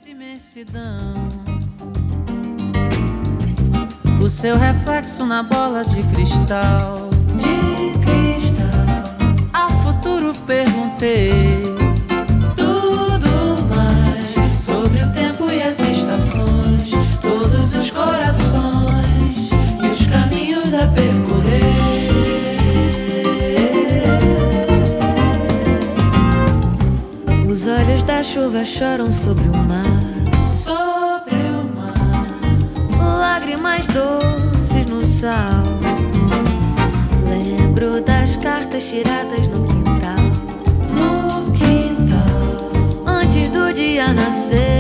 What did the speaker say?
imensidão, o seu reflexo na bola de cristal. De cristal. Ao futuro perguntei tudo mais sobre o tempo e as estações, todos os corações e os caminhos a percorrer. Os olhos da chuva choram sobre o mar, sobre o mar, lágrimas doces no sal. Lembro das cartas tiradas no quintal, antes do dia nascer.